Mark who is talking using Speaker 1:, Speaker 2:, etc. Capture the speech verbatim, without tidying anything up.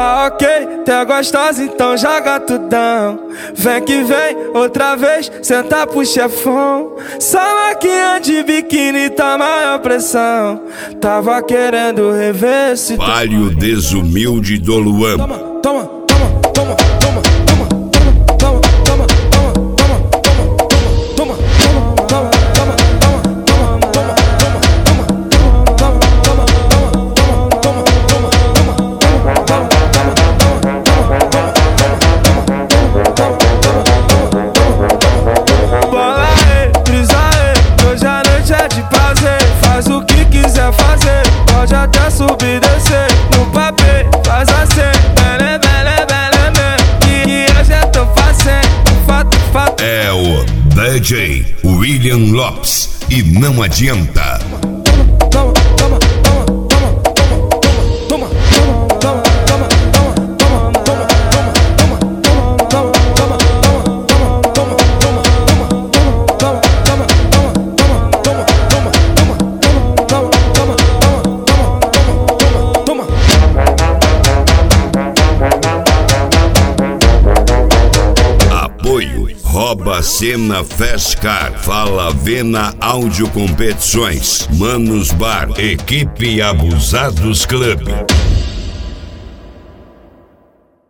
Speaker 1: Tá ok, tu é gostosa, então joga tudão. Vem que vem, outra vez, senta pro chefão. Salaquinha de biquíni, tá maior pressão. Tava querendo rever esse...
Speaker 2: Palio Desumilde do Luan.
Speaker 1: Toma, toma, toma, toma, toma, toma, toma, toma, toma, toma. Pode até subir e descer no papel, faz assim, bele, bele, bele, bele, que hoje eu tô fazendo, fato, fato.
Speaker 2: É o D J William Lopes e não adianta.
Speaker 1: Toma, toma, toma, toma, toma, toma, toma, toma, toma,
Speaker 2: Rouba Cena Festcar, Fala Vena Áudio Competições, Manos Bar, Equipe Abusados Club.